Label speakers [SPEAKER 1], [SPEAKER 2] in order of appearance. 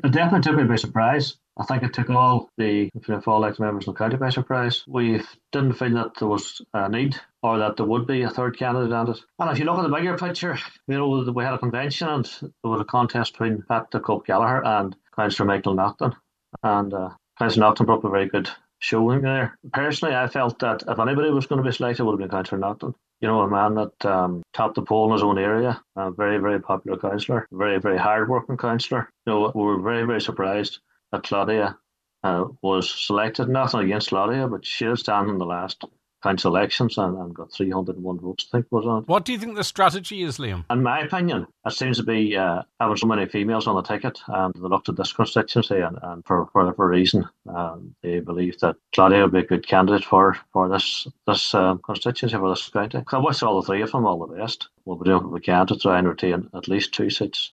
[SPEAKER 1] It definitely took me by surprise. I think it took all the Fianna Fáil elected members in the county by surprise. We didn't feel that there was a need or that there would be a third candidate on it. And if you look at the bigger picture, we had a convention and there was a contest between Pat the Cope Gallagher and Councillor Michael Naughton. And Councillor Naughton brought up a very good showing there. Personally, I felt that if anybody was going to be selected, it would have been Councillor Naughton. A man that topped the poll in his own area, a very, very popular councillor, very, very hard-working councillor. We were very, very surprised that Claudia was selected. Nothing against Claudia, but she did stand in the last council elections and got 301 votes, I think, was on it.
[SPEAKER 2] What do you think the strategy is, Liam?
[SPEAKER 1] In my opinion, it seems to be having so many females on the ticket, and they looked at this constituency, and for whatever reason, they believe that Claudia would be a good candidate for this constituency, for this county. I wish all the three of them all the best. We'll be doing what we can to try and retain at least 2 seats.